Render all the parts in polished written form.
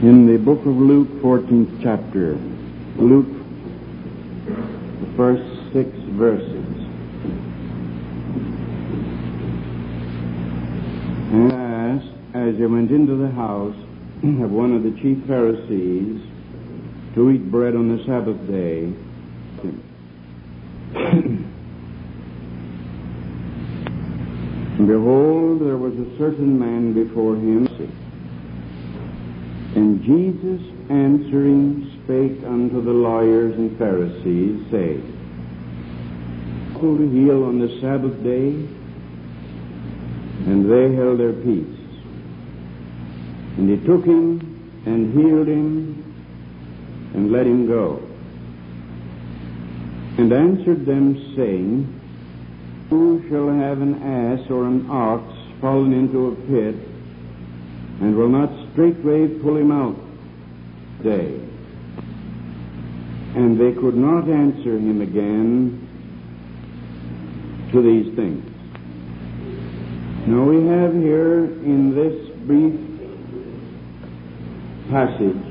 In the book of Luke, 14th chapter, Luke, the first 6 verses. And asked, as he went into the house of one of the chief Pharisees to eat bread on the Sabbath day, and behold, there was a certain man before him, and Jesus answering spake unto the lawyers and Pharisees, saying, to heal on the Sabbath day? And they held their peace. And he took him and healed him and let him go. And answered them, saying, who shall have an ass or an ox fallen into a pit, and will not straightway pull him out day? And they could not answer him again to these things. Now we have here in this brief passage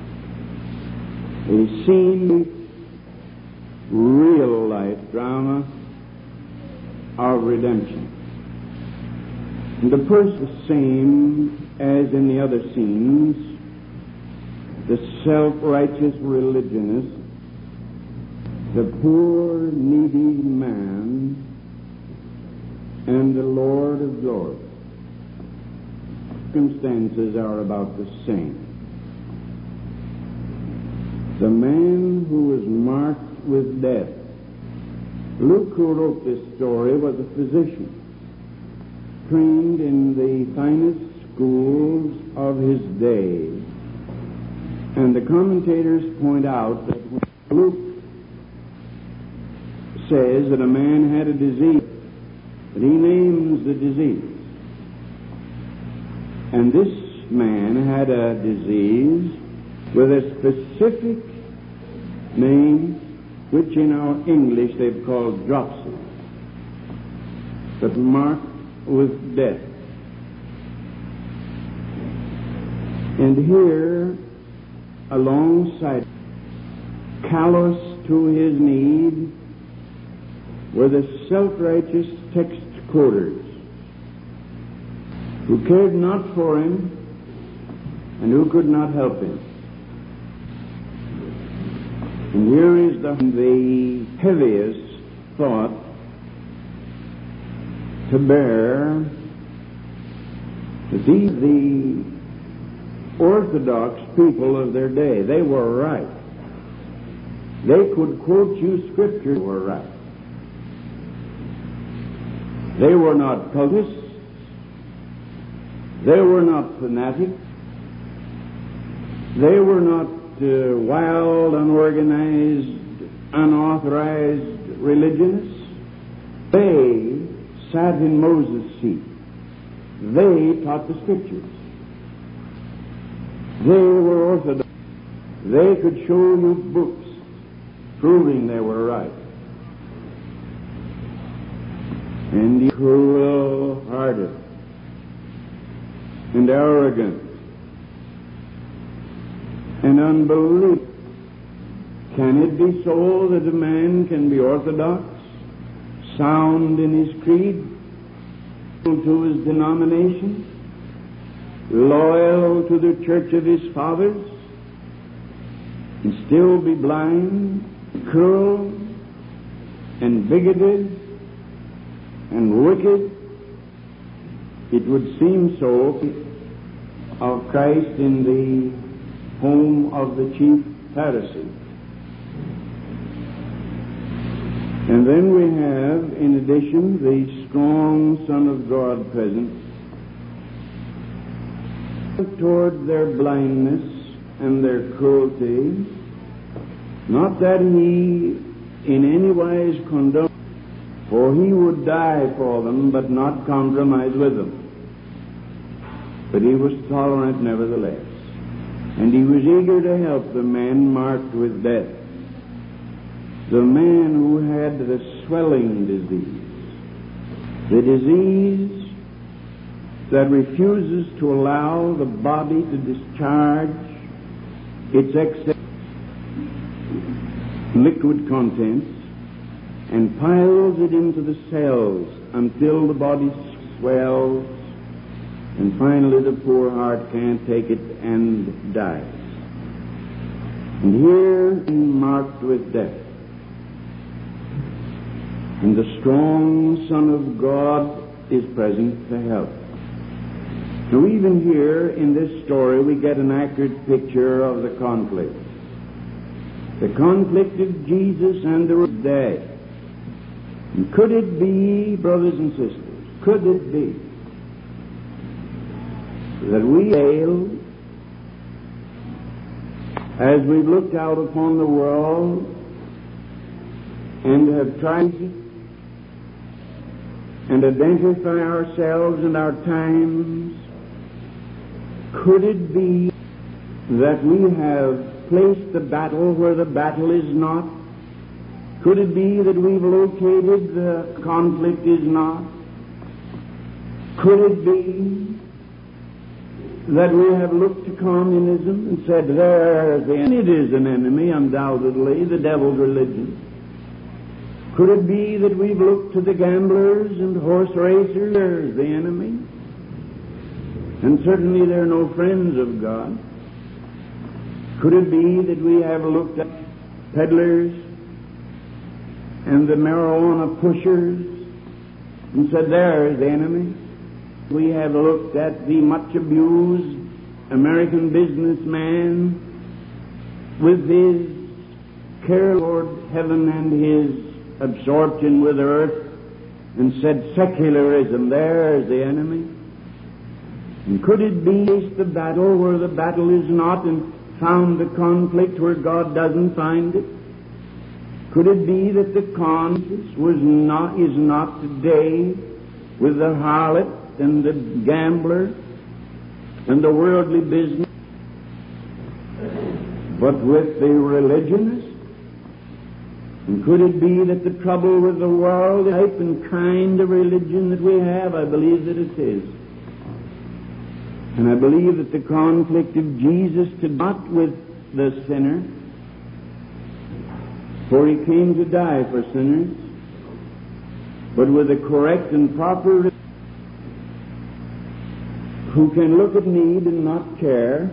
a scene, real life drama of redemption. And the first, the same as in the other scenes, the self-righteous religionist, the poor needy man, and the Lord of glory. Circumstances are about the same. The man who was marked with death. Luke, who wrote this story, was a physician, trained in the finest schools of his day. And the commentators point out that when Luke says that a man had a disease, that he names the disease. And this man had a disease with a specific name, which in our English they've called dropsy, but marked with death. And here, alongside, callous to his need, were the self-righteous text quoters who cared not for him and who could not help him. And here is the heaviest thought to bear, that the orthodox people of their day, they were right. They could quote you scripture, were right. They were not cultists. They were not fanatics. They were not wild, unorganized, unauthorized religionists. They sat in Moses' seat. They taught the scriptures. They were orthodox. They could show you books proving they were right. And cruel-hearted and arrogant and unbelief. Can it be so that a man can be orthodox, sound in his creed, to his denomination, loyal to the church of his fathers, and still be blind, cruel, and bigoted, and wicked? It would seem so of Christ in the home of the chief Pharisee. And then we have, in addition, the strong Son of God present. Toward their blindness and their cruelty, not that he in any wise condoned, for he would die for them, but not compromise with them. But he was tolerant nevertheless. And he was eager to help the man marked with death, the man who had the swelling disease, the disease that refuses to allow the body to discharge its excess liquid contents and piles it into the cells until the body swells, and finally the poor heart can't take it and dies. And here marked with death. And the strong Son of God is present to help. Now even here in this story we get an accurate picture of the conflict. The conflict of Jesus and the dead. And could it be, brothers and sisters, could it be that we fail as we've looked out upon the world and have tried and identify ourselves and our times? Could it be that we have placed the battle where the battle is not? Could it be that we've located the conflict is not? Could it be that we have looked to communism and said, there's the enemy? It is an enemy, undoubtedly, the devil's religion. Could it be that we've looked to the gamblers and horse racers? There's the enemy. And certainly they're no friends of God. Could it be that we have looked at peddlers and the marijuana pushers and said, there's the enemy? We have looked at the much abused American businessman with his care toward heaven and his absorption with earth and said, secularism, there's the enemy. And could it be the battle where the battle is not, and found the conflict where God doesn't find it? Could it be that the conflict is not today with the harlot and the gambler and the worldly business, but with the religionist? And could it be that the trouble with the world, the type and kind of religion that we have? I believe that it is. And I believe that the conflict of Jesus did not with the sinner, for he came to die for sinners, but with a correct and proper who can look at need and not care,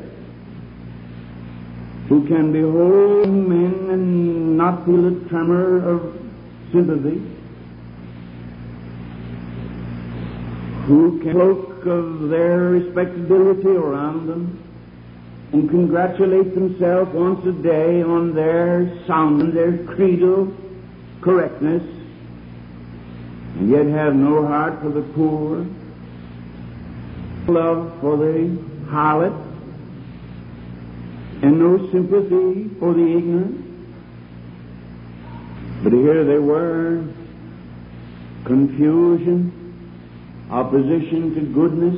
who can behold men and not feel a tremor of sympathy, who can cloak of their respectability around them and congratulate themselves once a day on their sound, their creedal correctness, and yet have no heart for the poor, love for the harlot, and no sympathy for the ignorant. But here they were, confusion, opposition to goodness.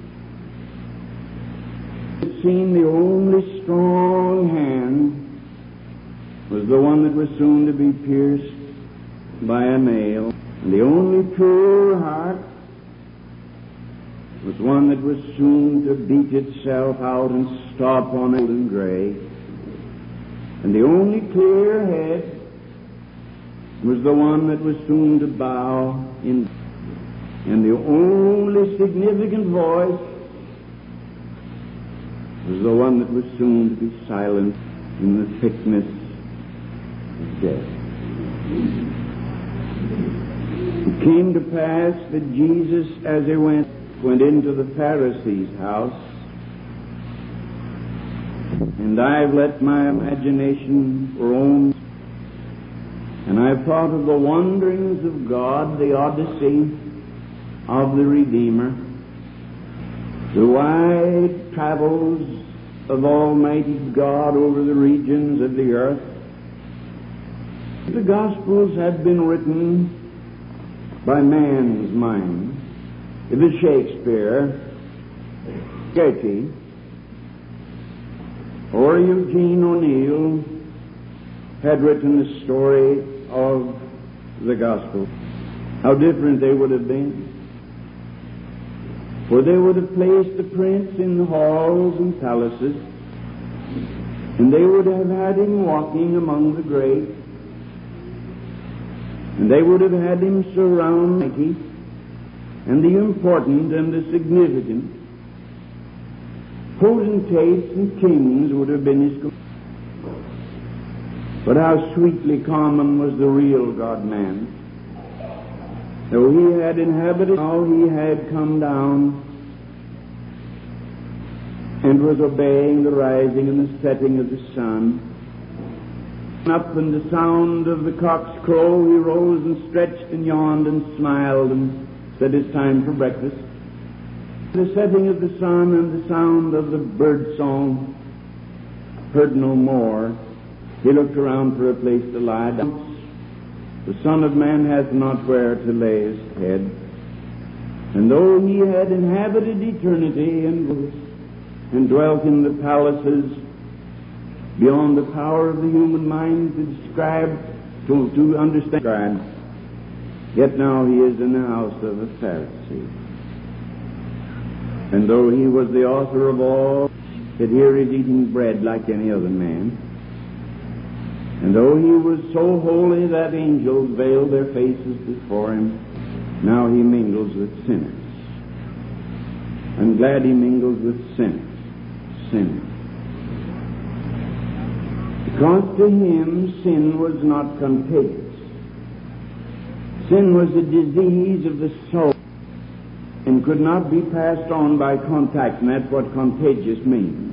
It seemed the only strong hand was the one that was soon to be pierced by a nail, and the only pure heart was one that was soon to beat itself out and stop on old and gray, and the only clear head was the one that was soon to bow in, and the only significant voice was the one that was soon to be silent in the thickness of death. It came to pass that Jesus, as he went into the Pharisee's house, and I've let my imagination roam, and I've thought of the wanderings of God, the odyssey of the Redeemer, the wide travels of Almighty God over the regions of the earth. The Gospels have been written by man's mind. If it's Shakespeare, Goethe, or Eugene O'Neill had written the story of the Gospel, how different they would have been. For they would have placed the prince in the halls and palaces, And they would have had him walking among the great, and they would have had him surround the mighty and the important and the significant. Potentates and kings would have been his companions. But how sweetly common was the real God-man. Though he had inhabited, how he had come down and was obeying the rising and the setting of the sun. Up in the sound of the cock's crow, he rose and stretched and yawned and smiled and said, "It's time for breakfast." The setting of the sun and the sound of the bird song heard no more. He looked around for a place to lie down. The Son of Man hath not where to lay his head. And though he had inhabited eternity and dwelt in the palaces beyond the power of the human mind to describe, to understand, yet now he is in the house of a Pharisee. And though he was the author of all, yet here is eating bread like any other man. And though he was so holy that angels veiled their faces before him, now he mingles with sinners. I'm glad he mingles with sinners. Because to him sin was not contagious. Sin was a disease of the soul and could not be passed on by contact, and that's what contagious means.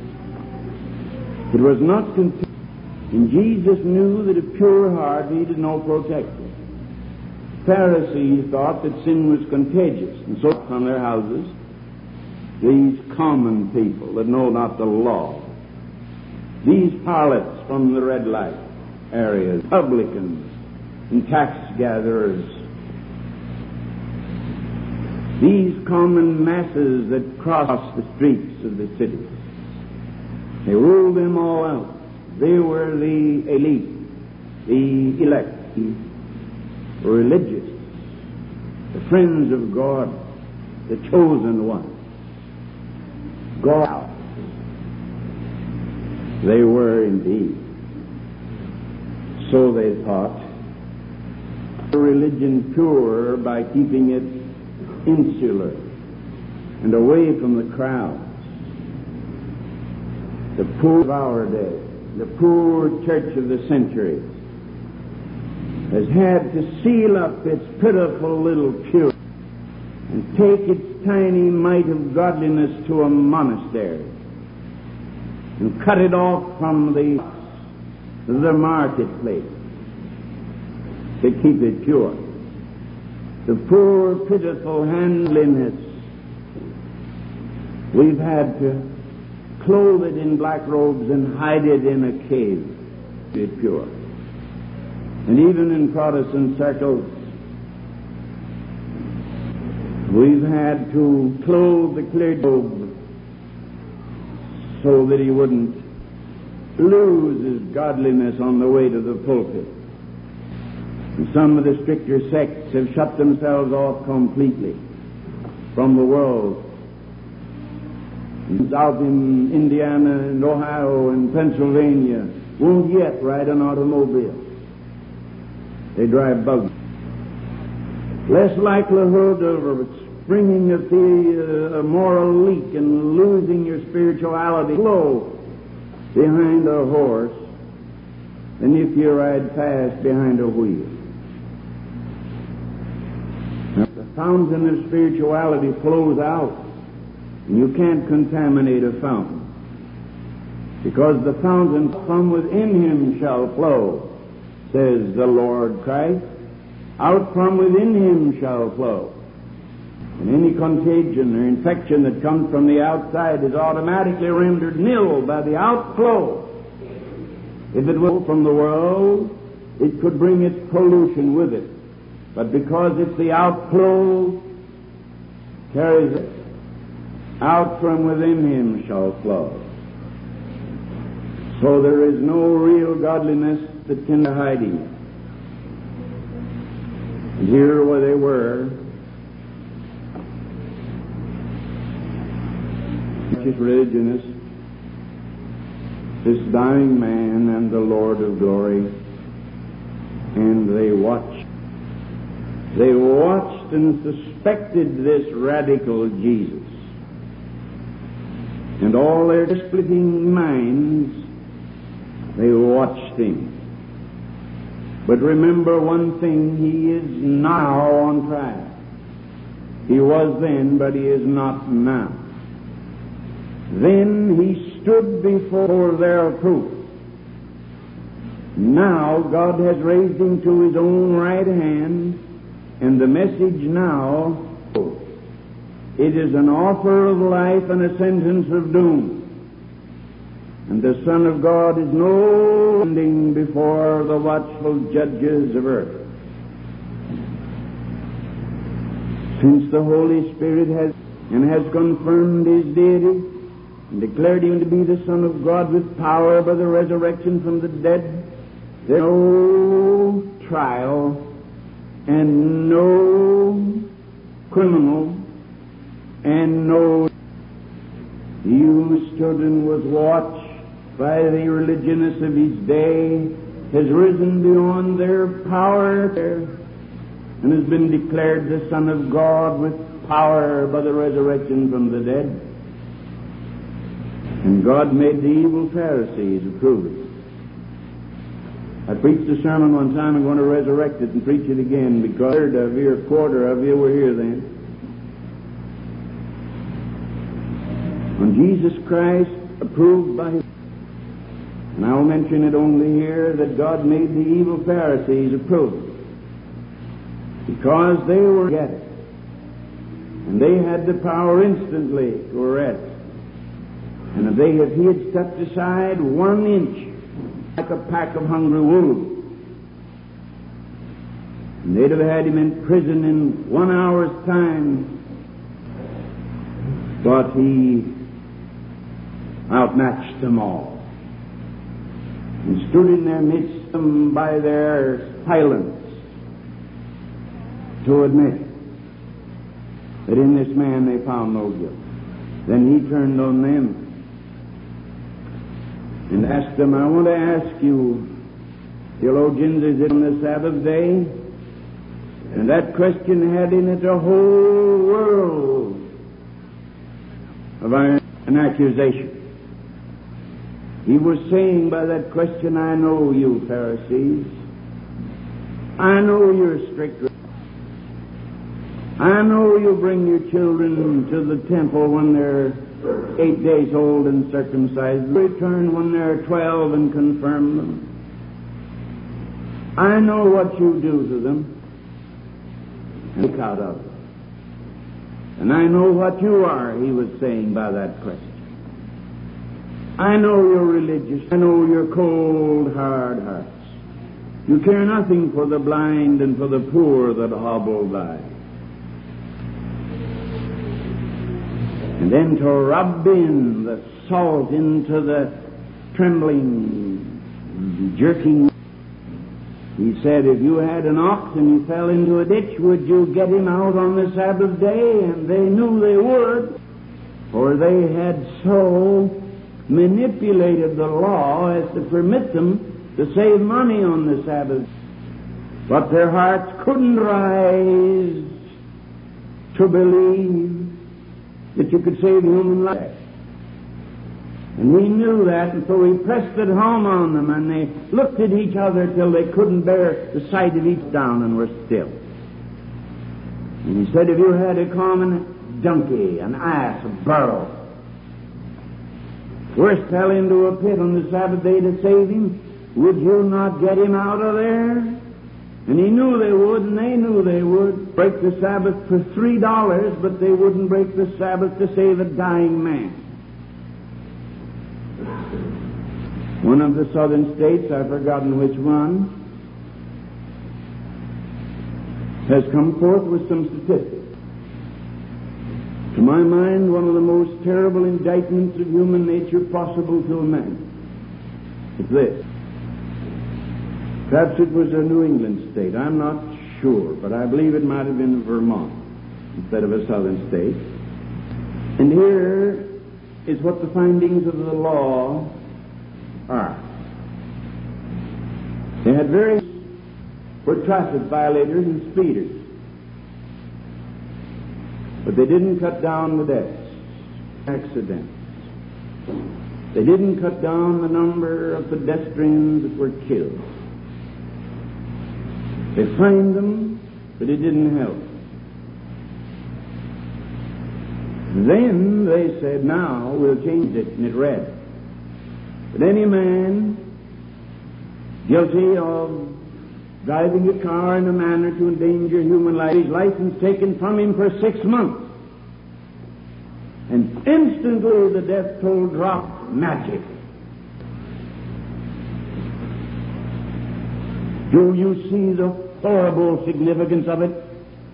It was not contagious. And Jesus knew that a pure heart needed no protection. Pharisees thought that sin was contagious, and so from their houses, these common people that know not the law, these harlots from the red light areas, publicans and tax gatherers, these common masses that cross the streets of the cities, they ruled them all out. They were the elite, the elect, the religious, the friends of God, the chosen ones. God. They were indeed. So they thought. A religion pure by keeping it insular and away from the crowds. The poor of our day, the poor church of the century, has had to seal up its pitiful little purity and take its tiny mite of godliness to a monastery and cut it off from the marketplace to keep it pure. The poor, pitiful handliness, we've had to clothe it in black robes and hide it in a cave to be pure. And even in Protestant circles, we've had to clothe the clear robe so that he wouldn't lose his godliness on the way to the pulpit. And some of the stricter sects have shut themselves off completely from the world. Out in Indiana and Ohio and Pennsylvania won't yet ride an automobile. They drive buggy. Less likelihood of springing at the moral leak and losing your spirituality slow behind a horse than if you ride fast behind a wheel. Now, the fountain of spirituality flows out, and you can't contaminate a fountain, because the fountain from within him shall flow, says the Lord Christ. Out from within him shall flow. And any contagion or infection that comes from the outside is automatically rendered nil by the outflow. If it were from the world, it could bring its pollution with it. But because it's the outflow, carries it. Out from within him shall flow. So there is no real godliness that can be hiding it. And here where they were, religionists, this dying man and the Lord of glory, and they watched. They watched and suspected this radical Jesus. And all their splitting minds, they watched him. But remember one thing, he is now on trial. He was then, but he is not now. Then he stood before their proof. Now God has raised him to his own right hand, and the message now, it is an offer of life and a sentence of doom. And the Son of God is no standing before the watchful judges of earth. Since the Holy Spirit has confirmed his deity and declared him to be the Son of God with power by the resurrection from the dead, there is no trial and no criminal and no. He who stood and was watched by the religionists of his day has risen beyond their power and has been declared the Son of God with power by the resurrection from the dead. And God made the evil Pharisees approve it. I preached a sermon one time. I'm going to resurrect it and preach it again, because a third of you or a quarter of you were here then. When Jesus Christ approved by his, and I'll mention it only here, that God made the evil Pharisees approve it, because they were at it, and they had the power instantly to arrest. And if he had stepped aside 1 inch, like a pack of hungry wolves, and they'd have had him in prison in 1 hour's time. But he outmatched them all, and stood in their midst them by their silence to admit that in this man they found no guilt. Then he turned on them and asked them, I want to ask you, theologians, is it on the Sabbath day? And that question had in it a whole world of an accusation. He was saying by that question, I know you, Pharisees. I know you're strict. I know you bring your children to the temple when they're 8 days old and circumcised, return when they're 12 and confirm them. I know what you do to them and take out of them. And I know what you are, he was saying by that question. I know you're religious. I know your cold, hard hearts. You care nothing for the blind and for the poor that hobble by. And then to rub in the salt into the trembling, jerking. He said, if you had an ox and he fell into a ditch, would you get him out on the Sabbath day? And they knew they would, for they had so manipulated the law as to permit them to save money on the Sabbath. But their hearts couldn't rise to believe that you could save human life. And we knew that, and so we pressed it home on them, and they looked at each other till they couldn't bear the sight of each down and were still. And he said, if you had a common donkey, an ass, a burro, first fell into a pit on the Sabbath day to save him, would you not get him out of there? And he knew they would, and they knew they would break the Sabbath for $3, but they wouldn't break the Sabbath to save a dying man. One of the southern states, I've forgotten which one, has come forth with some statistics. To my mind, one of the most terrible indictments of human nature possible to a man. It's this. Perhaps it was a New England state. I'm not sure, but I believe it might have been Vermont instead of a southern state. And here is what the findings of the law had various were traffic violators and speeders. But they didn't cut down the deaths, accidents. They didn't cut down the number of pedestrians that were killed. They fined them, but it didn't help. Then they said, now we'll change it, and it read, that any man guilty of driving a car in a manner to endanger human life, his license taken from him for 6 months. And instantly the death toll dropped magic. Do you see the horrible significance of it?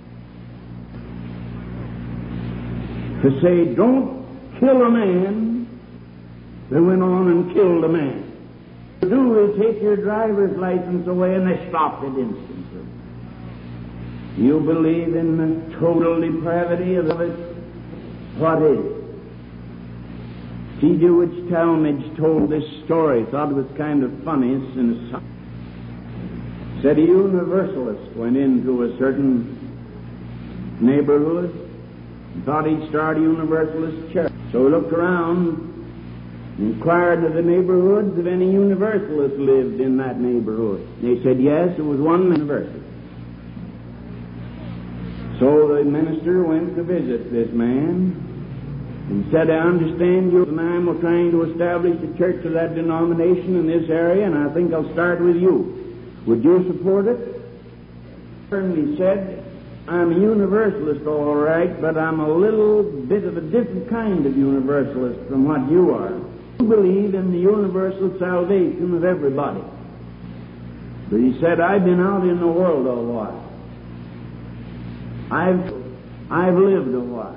To say, don't kill a man, they went on and killed a man. What they do is take your driver's license away and they stopped it instantly. You believe in the total depravity of it? What is it? C. Dewitt Talmage told this story, thought it was kind of funny. It's in a said a Universalist went into a certain neighborhood and thought he'd start a Universalist church. So he looked around and inquired of the neighborhoods if any Universalists lived in that neighborhood. And they said yes, there was one Universalist. So the minister went to visit this man and said, I understand you and I'm trying to establish a church of that denomination in this area, and I think I'll start with you. Would you support it? And he said, I'm a Universalist, all right, but I'm a little bit of a different kind of Universalist from what you are. You believe in the universal salvation of everybody. But he said, I've been out in the world a while. I've lived a while.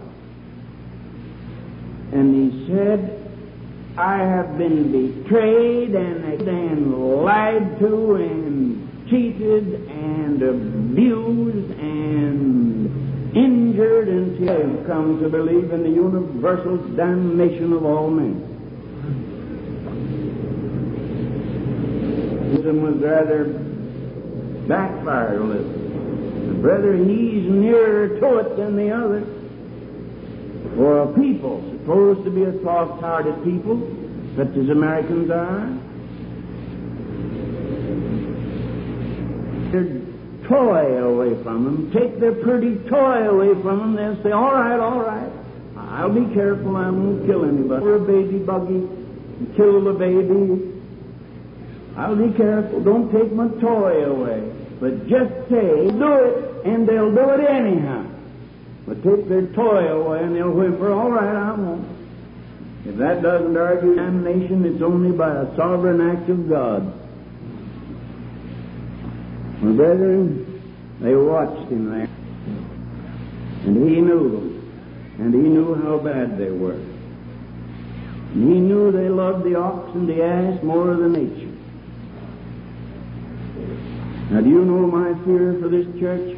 And he said, I have been betrayed and lied to and cheated and abused and injured until I have come to believe in the universal damnation of all men. Was rather backfired a little. Brother, he's nearer to it than the other. For a people supposed to be a soft-hearted people, such as Americans are, their toy away from them, take their pretty toy away from them, they'll say, all right, I'll be careful, I won't kill anybody. Or a baby buggy, and kill the baby. I'll be careful, don't take my toy away. But just say, do it, and they'll do it anyhow. But take their toy away and they'll whimper, all right, I won't. If that doesn't argue damnation, it's only by a sovereign act of God. My brethren, they watched him there. And he knew them. And he knew how bad they were. And he knew they loved the ox and the ass more than nature. Now, do you know my fear for this church?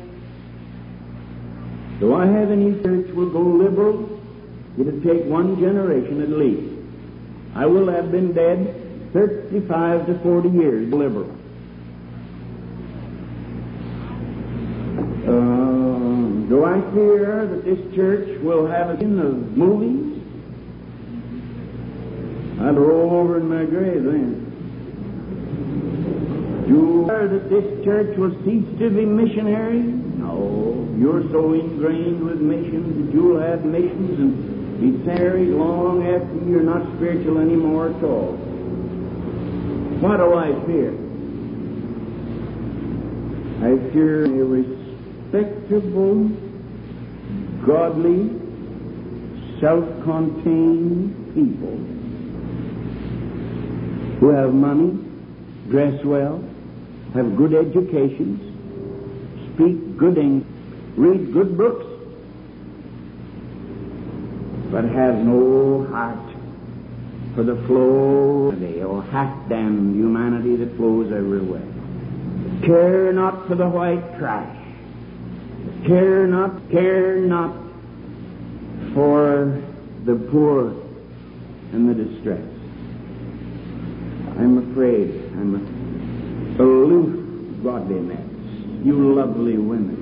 Do I have any church will go liberal? It'll take one generation at least. I will have been dead 35 to 40 years liberal. Do I fear that this church will have a sin of movies? I'd roll over in my grave then. Do you fear that this church will cease to be missionary? No, you're so ingrained with missions that you'll have missions and be married long after you're not spiritual anymore at all. What do I fear? I fear a respectable, godly, self-contained people who have money, dress well, have good educations, speak good English, read good books, but have no heart for the flow of the half-damned humanity that flows everywhere. Care not for the white trash. Care not for the poor and the distressed. I'm afraid I'm aloof godliness, you lovely women.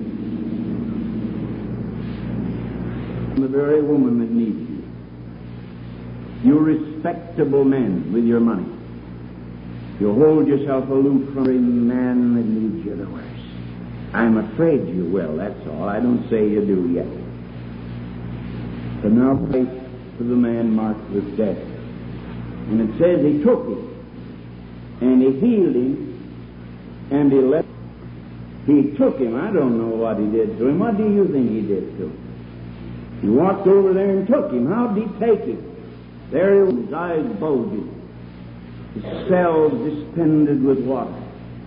The very woman that needs you. You respectable men with your money. You hold yourself aloof from every man that needs you the worst. I'm afraid you will, that's all. I don't say you do yet. But now pray for the man marked with death. And it says he took him, and he healed him, and he left. He took him. I don't know what he did to him. What do you think he did to him? He walked over there and took him. How did he take him? There he was, his eyes bulging, his cells distended with water,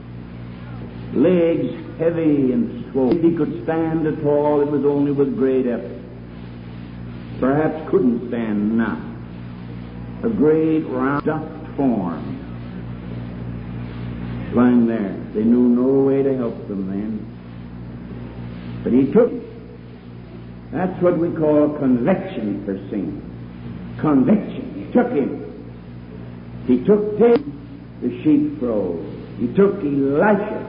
legs heavy and swollen. If he could stand at all, it was only with great effort. Perhaps couldn't stand now. A great round stuffed form lying there. They knew no way to help them then. But he took it. That's what we call conviction for sin. Conviction. He took him. He took David, the sheepfold. He took Elisha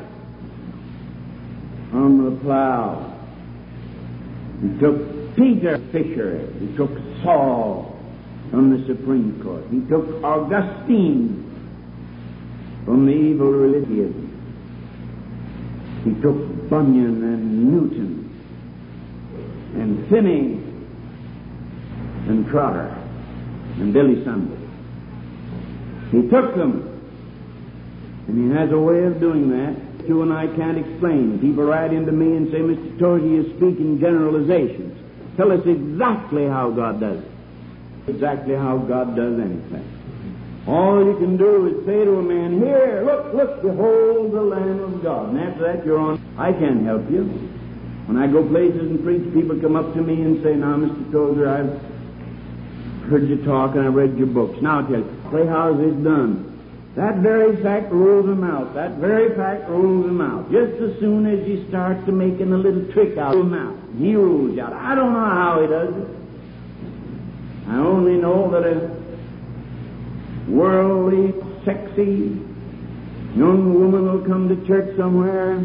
on the plow. He took Peter Fisher. He took Saul from the Supreme Court. He took Augustine from the evil religion. He took Bunyan and Newton and Finney and Trotter and Billy Sunday. He took them, and he has a way of doing that you and I can't explain. People write into me and say, Mr. Tozer, you speak in generalizations. Tell us exactly how God does it. Exactly how God does anything. All you can do is say to a man, here, look, behold the Lamb of God. And after that, you're on. I can't help you. When I go places and preach, people come up to me and say, now, Mr. Tozer, I've heard you talk and I've read your books. Now, I'll tell you, say, how's this done? That very fact rules them out. That very fact rules them out. Just as soon as you start to making a little trick out of him out, he rules you out. I don't know how he does it. I only know that a worldly, sexy young woman will come to church somewhere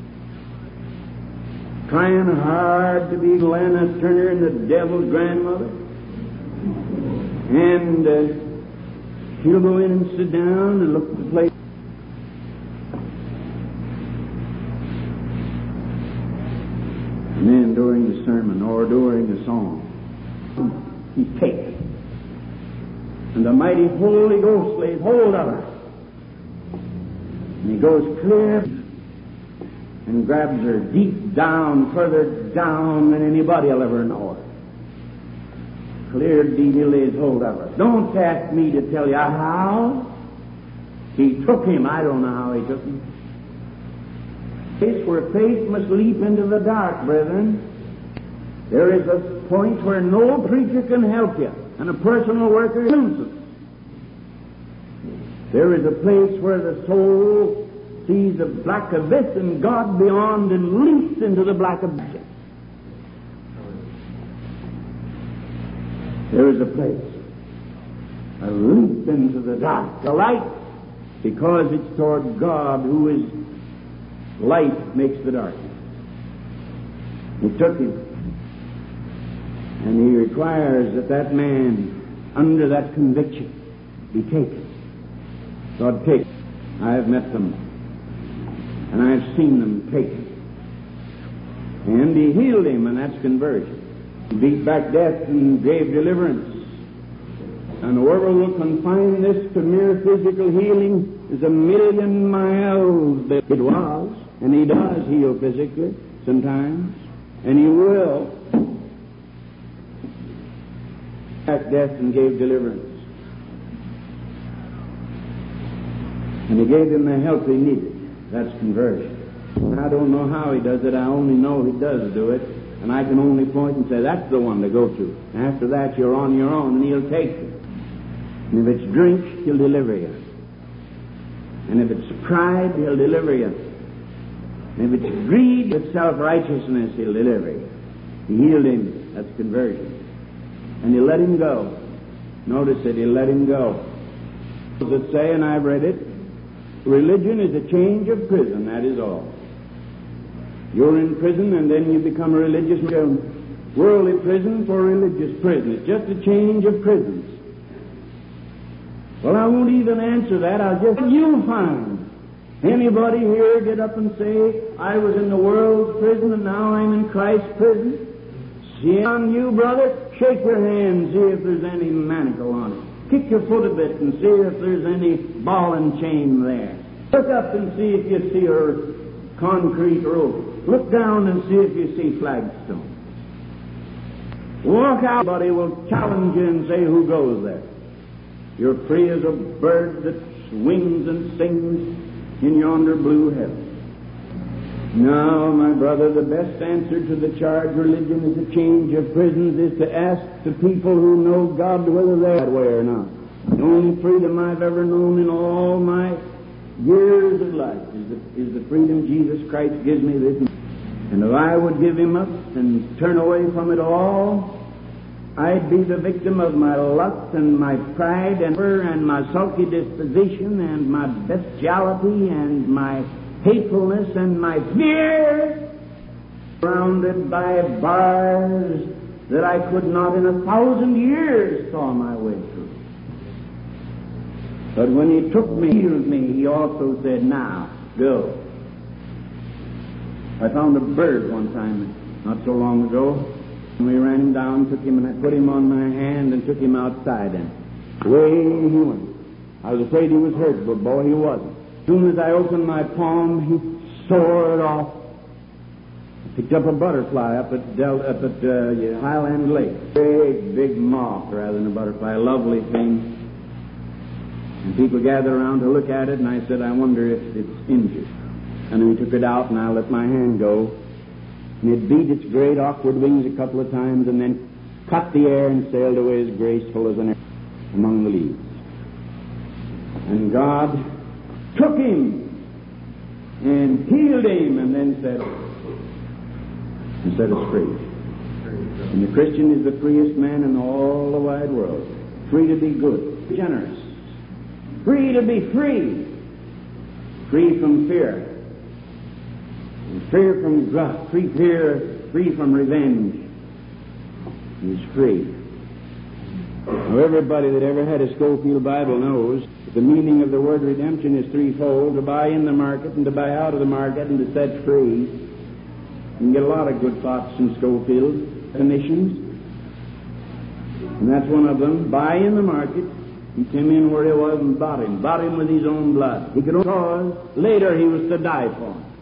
trying hard to be Lana Turner and the devil's grandmother, and she'll go in and sit down and look at the place. And then during the sermon or during the song, he's taken. And the mighty Holy Ghost lays hold of her. And he goes clear and grabs her deep down, further down than anybody will ever know her. Clear deep, he lays hold of her. Don't ask me to tell you how. He took him. I don't know how he took him. Place where faith must leap into the dark, brethren. There is a point where no preacher can help you, and a personal worker is nuisance. There is a place where the soul sees a black abyss and God beyond and leaps into the black abyss. There is a place, a leap into the dark, the light, because it's toward God who is light makes the darkness. He took him, and he requires that that man, under that conviction, be taken. God take. I have met them, and I have seen them taken. And he healed him, and that's conversion. He beat back death and gave deliverance. And whoever will confine this to mere physical healing is a million miles. It was, and he does heal physically sometimes, and he will. Back death and gave deliverance. And he gave him the help he needed. That's conversion. I don't know how he does it. I only know he does do it. And I can only point and say, that's the one to go to. After that, you're on your own, and he'll take you. And if it's drink, he'll deliver you. And if it's pride, he'll deliver you. And if it's greed, it's self-righteousness, he'll deliver you. He healed him. That's conversion. And he let him go. Notice it, he let him go. Does it say, and I've read it, Religion is a change of prison, that is all. You're in prison and then you become a religious man. Worldly prison for religious prison. It's just a change of prisons. Well, I won't even answer that. I'll just, you'll find. Anybody here get up and say, I was in the world's prison and now I'm in Christ's prison? See on you, brother, shake your hand, see if there's any manacle on it. Kick your foot a bit and see if there's any ball and chain there. Look up and see if you see a concrete roof. Look down and see if you see flagstone. Walk out, somebody will challenge you and say, who goes there? You're free as a bird that swings and sings in yonder blue heaven. Now, my brother, the best answer to the charge religion is a change of prisons is to ask the people who know God whether they're that way or not. The only freedom I've ever known in all my years of life is the freedom Jesus Christ gives me this. And if I would give Him up and turn away from it all, I'd be the victim of my lust and my pride and my sulky disposition and my bestiality and my hatefulness and my fear, surrounded by bars that I could not in 1,000 years saw my way through. But when He took me, healed me, He also said, now, go. I found a bird one time, not so long ago, and we ran him down, took him, and I put him on my hand and took him outside, and away he went. I was afraid he was hurt, but boy, he wasn't. As soon as I opened my palm, he soared off. I picked up a butterfly up at Highland Lake. Big moth rather than a butterfly, a lovely thing. And people gathered around to look at it, and I said, I wonder if it's injured. And then he took it out, and I let my hand go. And it beat its great awkward wings a couple of times, and then cut the air and sailed away as graceful as an arrow among the leaves. And God took him and healed him, and then set us free. And the Christian is the freest man in all the wide world. Free to be good, generous. Free to be free. Free from fear. Free from lust. Free from revenge. He's free. Now, everybody that ever had a Schofield Bible knows that the meaning of the word redemption is threefold: to buy in the market, and to buy out of the market, and to set free. You can get a lot of good thoughts in Schofield commissions, and that's one of them. Buy in the market. He came in where he was and bought him with his own blood. He could only cause later he was to die for him.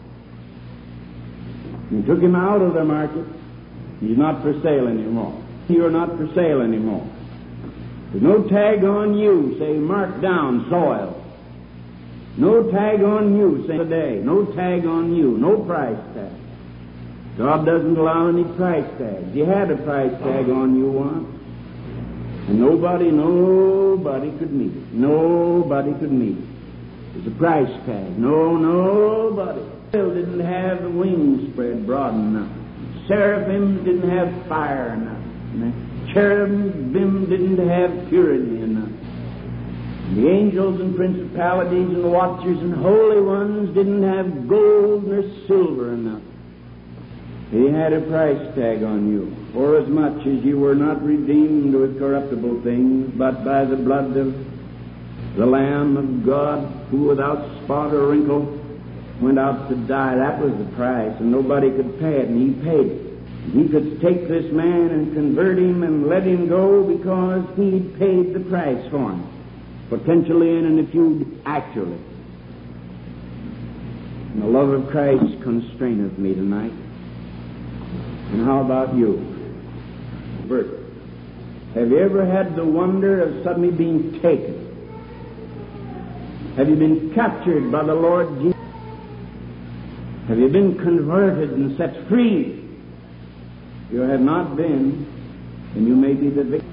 He took him out of the market. He's not for sale anymore. You're not for sale anymore. There's no tag on you, say, mark down, soil. No tag on you, say, today. No tag on you, no price tag. God doesn't allow any price tags. You had a price tag on you once. And nobody could meet it. Nobody could meet it. It's a price tag. Nobody. Still didn't have the wings spread broad enough. Seraphims didn't have fire enough. Cherubim didn't have purity enough. The angels and principalities and watchers and holy ones didn't have gold nor silver enough. He had a price tag on you, forasmuch as you were not redeemed with corruptible things, but by the blood of the Lamb of God, who without spot or wrinkle went out to die. That was the price, and nobody could pay it, and He paid it. He could take this man and convert him and let him go because He'd paid the price for him, potentially and if you'd actually. And the love of Christ constraineth me tonight. And how about you? Bert, have you ever had the wonder of suddenly being taken? Have you been captured by the Lord Jesus? Have you been converted and set free? If you have not been, then you may be the victim.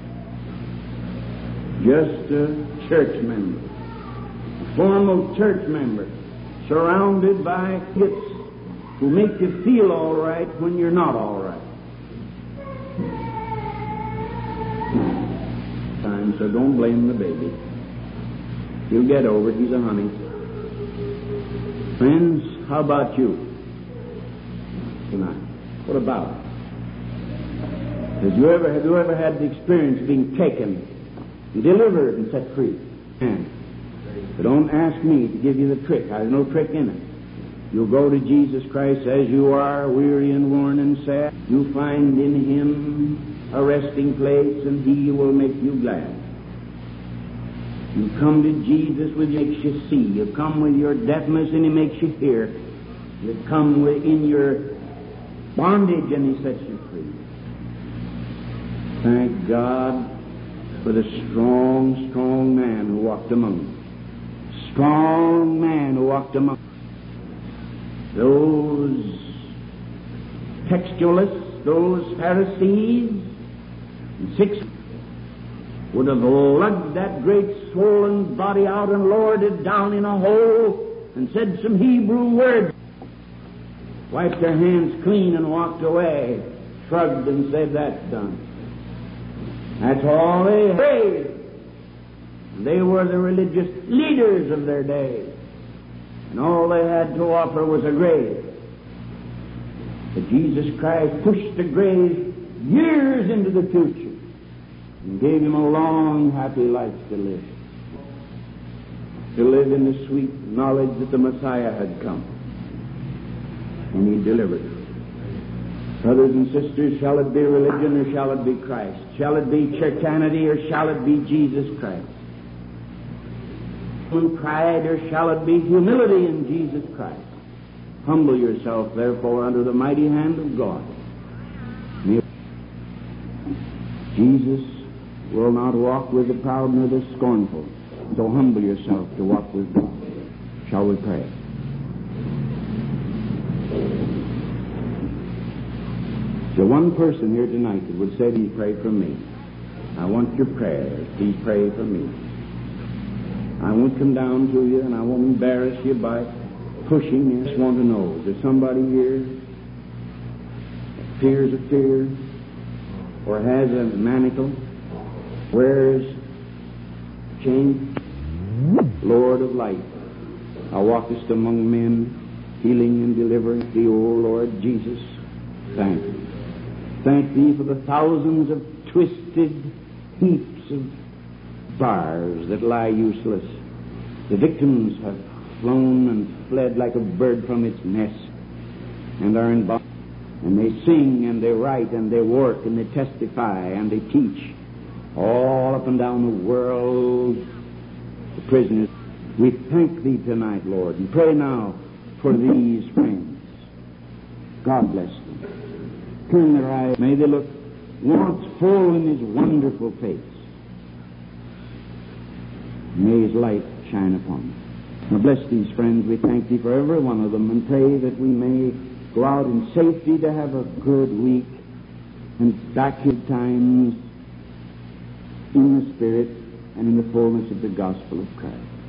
Just a church member, a formal church member, surrounded by gifts who make you feel all right when you're not all right. So don't blame the baby. He'll get over it. He's a honey. Friends, how about you tonight? What about it? Have you ever had the experience of being taken, delivered, and set free? But don't ask me to give you the trick. There's no trick in it. You'll go to Jesus Christ as you are, weary and worn and sad. You'll find in Him a resting place, and He will make you glad. You come to Jesus with He makes you see. You come with your deafness, and He makes you hear. You come in your bondage, and He sets you free. Thank God for the strong, strong man who walked among them. Strong man who walked among them. Those textualists, those Pharisees, and 6 would have lugged that great swollen body out and lowered it down in a hole and said some Hebrew words, wiped their hands clean and walked away, shrugged and said, "That's done." That's all they had. They were the religious leaders of their day, and all they had to offer was a grave. But Jesus Christ pushed the grave years into the future and gave him a long, happy life to live in the sweet knowledge that the Messiah had come, and He delivered it. Brothers and sisters, shall it be religion or shall it be Christ? Shall it be churchanity or shall it be Jesus Christ? Pride or shall it be humility in Jesus Christ? Humble yourself, therefore, under the mighty hand of God. Jesus will not walk with the proud nor the scornful. So humble yourself to walk with God. Shall we pray? So one person here tonight that would say, "Please pray for me. I want your prayers. Please pray for me." I won't come down to you and I won't embarrass you by pushing you. I just want to know, is there somebody here that fears a fear or has a manacle, wears chain? Lord of light, thou walkest among men, healing and delivering thee, O Lord Jesus. Thank you. Thank thee for the thousands of twisted heaps of bars that lie useless. The victims have flown and fled like a bird from its nest and are in bondage. And they sing and they write and they work and they testify and they teach all up and down the world. The prisoners, we thank thee tonight, Lord, and pray now for these friends. God bless them. Turn their eyes. May they look once full in His wonderful face. May His light shine upon them. Now bless these friends. We thank Thee for every one of them and pray that we may go out in safety to have a good week and back in times in the Spirit and in the fullness of the gospel of Christ.